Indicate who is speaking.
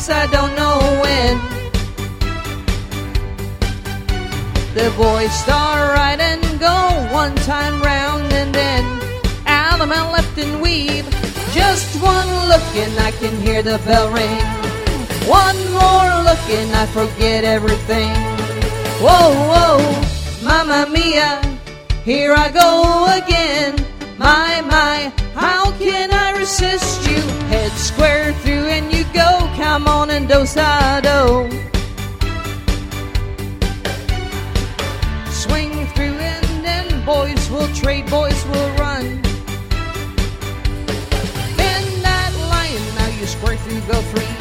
Speaker 1: place I don't know when. The boys start right and go one time round, and then out of my left and weave. Just one look and I can hear the bell ring. One more look and I forget everything. Whoa, whoa, mamma mia, here I go again. My, how can I resist you? Head square through and you go. Come on and do-sa-do. Swing through and then boys will trade, boys will run. Bend that line, now you square through, go free.